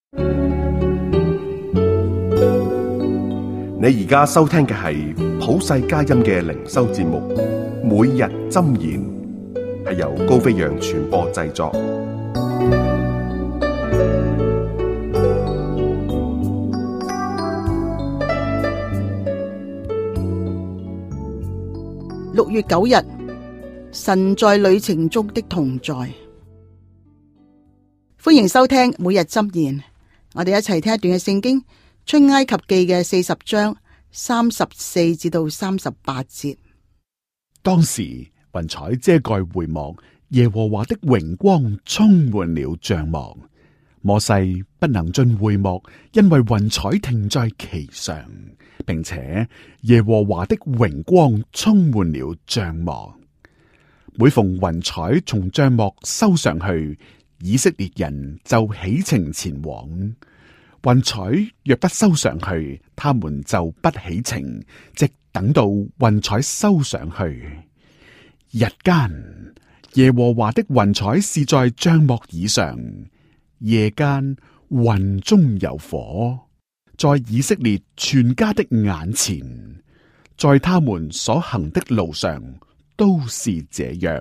你而家收聽嘅係普世佳音嘅靈修節目，每日箴言，係由高飛揚傳播製作。 6月9日，神在旅程中的同在。歡迎收聽每日箴言，我哋一齊聽一段嘅聖經，出埃及記嘅40章34至到38節。 當時雲彩遮蓋會幕，耶和華的榮光充滿了帳幕。摩西不能進會幕，因為雲彩停在其上，並且耶和華的榮光充滿了帳幕。每逢雲彩從帳幕收上去，以色列人就起程前往。雲彩若不收上去，他們就不起程，直等到雲彩收上去。日間，耶和華的雲彩是在帳幕以上，夜間雲中有火，在以色列全家的眼前，在他們所行的路上都是這樣。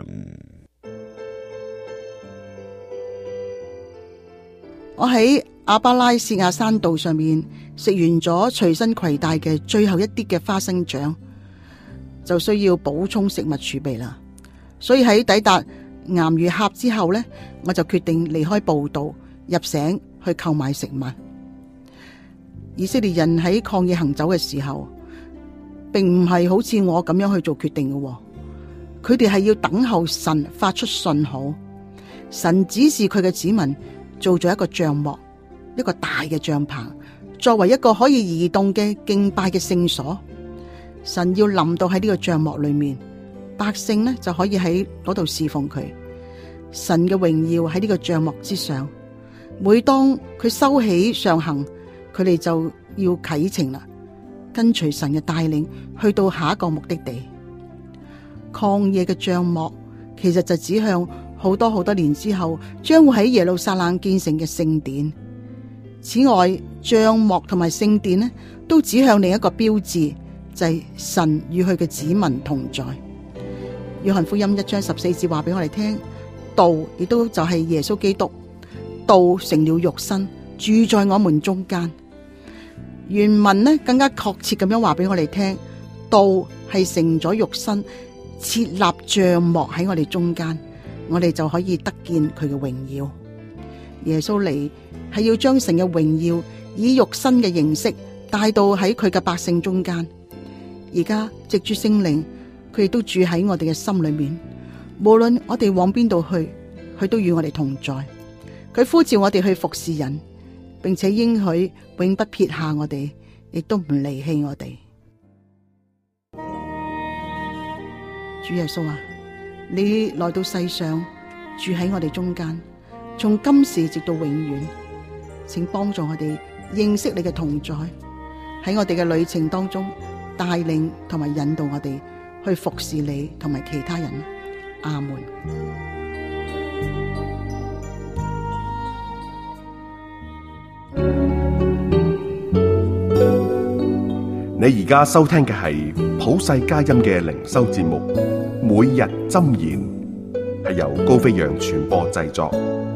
我喺亞巴拉薛亞山道上面食完咗隨身攜帶嘅最後一啲嘅花生醬，就需要補充食物儲備啦。所以喺抵達岩魚峽之後呢，我就決定離開步道，入城去購買食物。以色列人喺曠野行走嘅時候，並唔係好似我咁樣去做決定嘅，佢哋係要等候神發出信號，神指示佢嘅子民做咗一個帳幕，一個大嘅帳篷，作為一個可以移動嘅敬拜嘅聖所。神要臨到喺呢個帳幕裏面，百姓呢就可以喺嗰度侍奉佢。神嘅榮耀喺呢個帳幕之上，每當佢收起上行，佢哋就要啟程啦，跟隨神嘅帶領去到下一個目的地。曠野嘅帳幕其實就指向好多年之後將會喺耶路撒冷建成嘅聖殿。此外，帳幕同埋聖殿呢，都指向另一個標誌，就係神與佢嘅子民同在。約翰福音1章14節話俾我哋聽，道亦都就係耶穌基督，道成了肉身，住在我們中間。原文呢更加確切咁樣話俾我哋聽，道係成咗肉身，設立帳幕喺我哋中間，我哋就可以得見佢嘅榮耀。耶穌嚟係要將神嘅榮耀以肉身嘅形式帶到喺佢嘅百姓中間。而家藉住聖靈，佢亦都住喺我哋嘅心裏面。無論我哋往邊度去，佢都與我哋同在。佢呼召我哋去服侍人，並且應許永不撇下我哋，亦都唔離棄我哋。主耶穌啊，你來到世上，住喺我哋中間，從今時直到永遠，請幫助我哋認識你嘅同在，喺我哋嘅旅程當中帶領同埋引導我哋去服侍你同埋其他人。阿門。 你而家收聽嘅係普世佳音嘅靈修節目，每日箴言，係由高飛揚傳播製作。